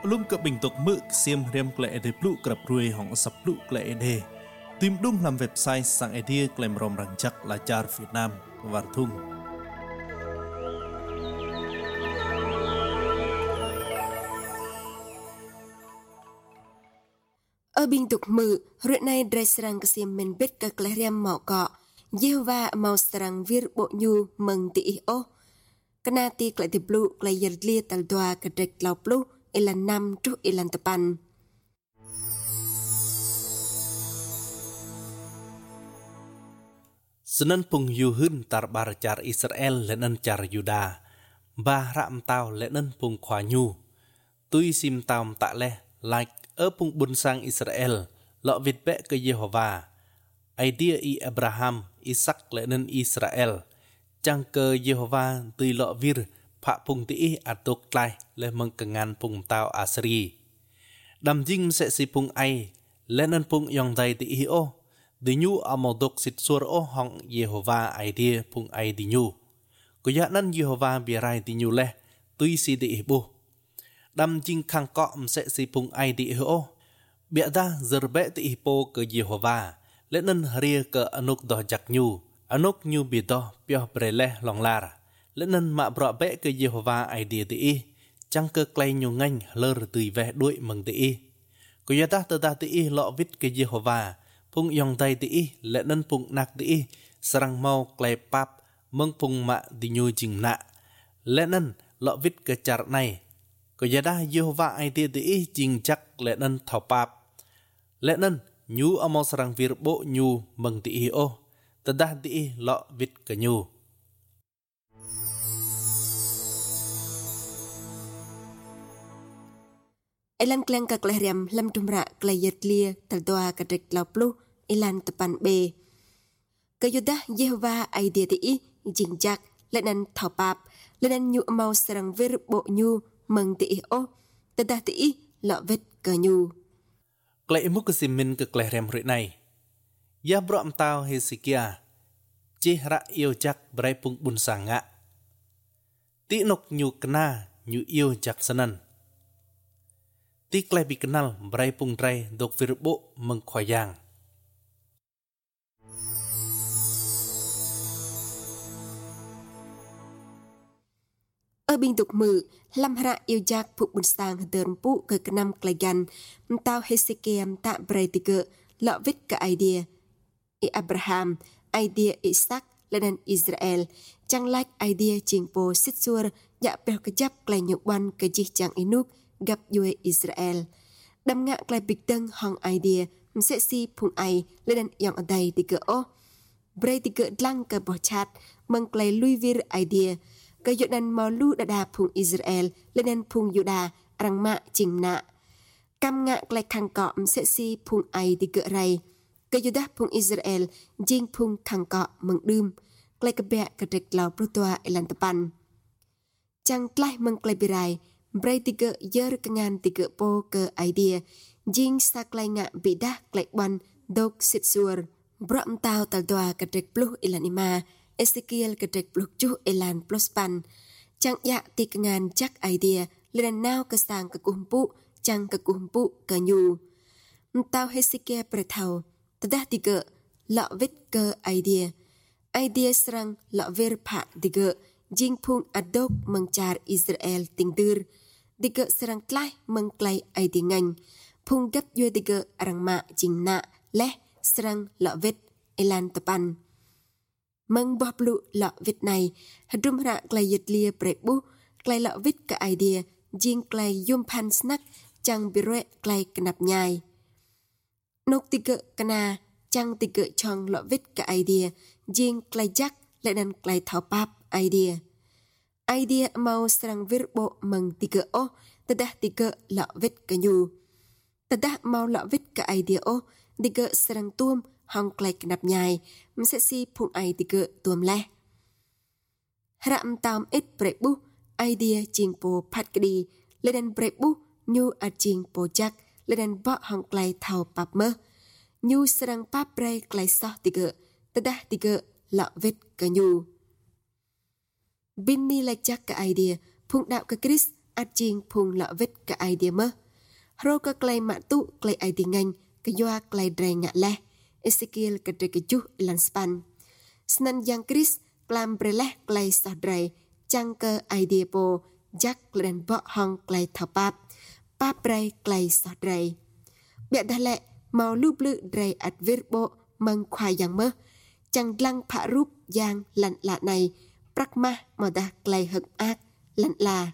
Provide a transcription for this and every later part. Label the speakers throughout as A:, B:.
A: Pelum ke bentuk mek siam rem kle ede plu kerap ruai hong sap plu kle ede. Tim dung lam website sang ede klaim rom rangjak lajar Vietnam wartung.
B: Ở biên tục mự, rượu này đài sarang kesim men bet ke kleriam mau kọ, Yehovah mau sarang vir bộ nhu mừng ti o. Kena ti klai ti blu klai yerlia tal doa ke dek lau blu ilan nam tu ilan tepan.
A: Senan pung yuhun tar bar car Israel lenen car Yuda. Ba ram tao lenen pung khwa nhu. Tui sim taum tak leh like ở pung bun sang Israel lọ vịt bẹ ke Yehovah. Idea i Abraham, Isaac lenen Israel. Chang ke Yehovah tui lọ vir phạ pung ti atok tlai le meng kengan pung tao Asri. Dam jing se si pung ai lenen pung yong dai ti o. Di nyu amodok sit sur o hong Yehovah idea pung ai di nyu. Kuya nan Yehovah biarai di nyu leh tui si di bu. Dam jing khang ko se si pung ai di o. Bia da zerbe ti po ke Yehovah. Lenen haria ke anuk doh jak nyu. Anuk nyu bi doh pioh breleh long lar. Lenen ma bro be ke Yehovah idea ti chang ke klai nyu nganh lơ tui ve đuôi mừng ti. Kuya ta ta ti lọ vít ke Yehovah. Pung yong tay ti lệ nân pung nak ti sarang mau klai pap meng pung ma di nyu jing na lệ nân lọ vít ke char này ko yada Yehovah ai ti jing chắc lệ nân thau pap lệ nân nyu amo sarang vir bo nyu meng ti o tadah ti lọ vít ke nyu.
B: Elan kleng ka kleriam lam tumra klayet lia tal doa ka dek lau plu ilan tepan be. Kayudah Yehovah idea ti jing jak lenan thau pap lenan nyu mau sarang vir bo nyu meng ti o tadah ti lọ vít ke nyu.
A: Klai mu kesimin ke kleriam ri này. Ya bro am tao Hezekia. Chi ra yêu jak brai pung bun sanga. Ti nok nyu kena nyu yêu jak sanan. Ti klai bi kenal brai pung drai dok vir bo meng khoyang.
B: Ở biên tục mự, lam hara yêu jak phụ bun sang đơn pu ke kenam klai gan, mtao Hezekiah ta brai tiga lọ vít ke idea. I Abraham, idea Isaac lenan Israel, chang like idea jing po sit sur ya pel ke jap klai nyuk ban ke jih chang inuk gặp yue Israel. Đam ngạ klai big deng hong idea mse si phung ai lenan yong adai tiga o. Brai tiga dlang ke boh chat meng klai lui vir idea. Kayodan mau lu dada phung Israel lenan phung Yuda rang ma jing na. Cam ngạ klai khang cọ mse si phung ai tiga rai. Kayodah phung Israel jing phung khang cọ meng dum. Klai ke bẹ ke dek lau protoa ilan tepan. Chang klai meng klai birai. Brai tiga yer kengan tiga po ke idea. Jing sa klai ngạ bị dah klai ban dok sit sur. Bram tao tal doa ke dek pluh ilan ima. Ezekiel ke dek pluh juh ilan plus pan. Chang ya ti kengan jak idea. Lenan nao ke sang ke kumpu. Chang ke kumpu ke nyu. Mtao Hezekiah pretau. Tadah tiga lọ vít ke idea. Idea serang lọ vir pak tiga. Jing phung adok mengcar Israel tingdur. Tiga serang klai mengklai idea nganh. Phung gấp yue tiga arang ma jing na leh serang lọ vít ilan tepan. Meng boh blu lọ vít này. Hadrum ra klai yet lia prebu. Klai lọ vít ke idea. Jing klai yum pan snack. Chang birue klai kenap nyai. Nok tiga kena. Chang tiga chong lọ vít ke idea. Jing klai jak lenan klai thau pap idea. Idea mau serang vir bo meng tiga o. Tadah tiga lọ vít ke nyu. Tadah mau lọ vít ke idea o. Tiga serang tuam hong klai kenap nyai. Mse si phung ai tiga tuam leh. Ram tam it prebu. Idea jing po pat kedi. Lenan prebu nyu a jing po jak. Lenan bo hong klai thau pap mơ. Nyu serang pap brai klai soh tiga. Tadah tiga lọ vít ke nyu. Bini lai jak ke idea. Phung đạo ke Chris át chiên phùng lọ vít cả ai địa mơ rô cơ clay mạ tụ clay ai địa ngành cái doa clay dre ngạ lẹ Ezekiel cái dre cái chú lan span snan yang Chris clam brele clay sa dre chăng cơ ai địa po jack lên bọ hong clay thảo pap dre clay sa dre bịa đa lẹ màu lúp lự dre át viết bộ măng khoai yang mơ chăng lăng phạ rúp yang lặn lạ này prakma màu đa clay hực ác lặn là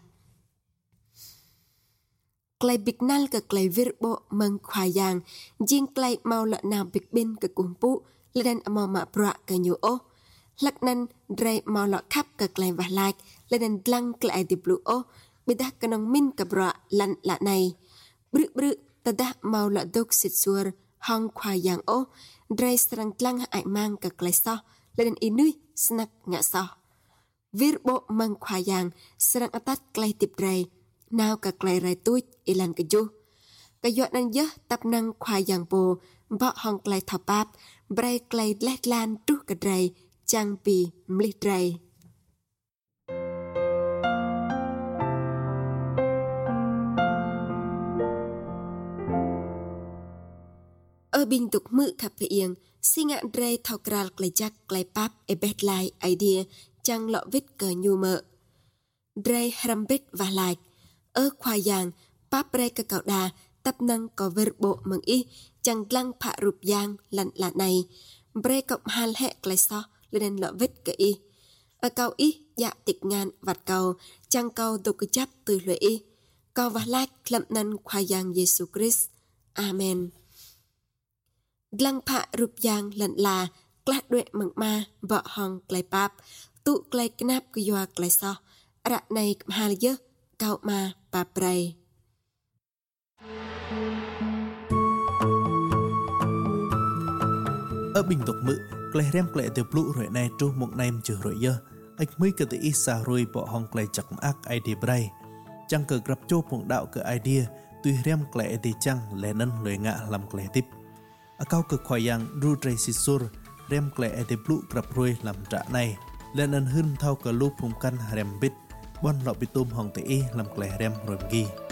B: clay bịch nal ke clay viết bộ măng khoai yang jing clay màu lợn nào bịch bên ke cuồng pu lên màu mạ bọa ke nhiều ô lắc năn dre màu lọ khắp ke clay và like lên lăng clay di blue ô bị đa ke nong min ke bọa lặn lạ này bự bự ta đa màu lọ đục xịt suar hong khoai yang ô dre serang lăng ai mang ke clay so lên inui snack ngã so viết bộ măng khoai yang serang atat clay tip dre nào cả clay rai tui ilan ke ju cái giọt nan dơ tập năng khoai yang po bọ hong clay thọ pap bray clay let lan tu cái dre chang pi mli dre ở bình tục mự khắp hiền sinh ngạn dre thọ kral clay jack clay pap e bet lai idea chang lọ vít cờ nhu mợ dre rambit và like ở khoai yang pap bre ka cậu đà tập năng có ver bộ mừng y chẳng lăng phạ rụp yang lặn lạ này bre cộng hal hẹ clay so lên lọ vết cái y ở cầu y dạ tịch ngàn vặt cầu chẳng cầu tục cái chấp từ lưỡi y cầu và like lậm năn khoai yang Jesus Christ Amen lăng phạ rụp yang lặn là klát đuệ mừng ma vợ hong clay pap tụ clay knap cái doa clay so rạ này hal dơ cậu mà bà prey.
A: Ở bình tục mự, clay rem clay từ blue rồi này tru một nem chữ rồi dơ. Ách mới cái ý xa rồi bỏ hong clay chặt ác idea bray. Chẳng cờ gặp chô phong đạo cái idea, tuy rem clay thì chẳng lẽ nâng lời ngạ làm clay tiếp. Ở cao cực khoai yang ru tray xì sur, rem clay từ blue gặp rồi làm trả này. Lẽ nâng hưng thao cờ lúp hùng căn rem bít. Bon lọ bị tôm hong tế làm clay rem rồi ghi.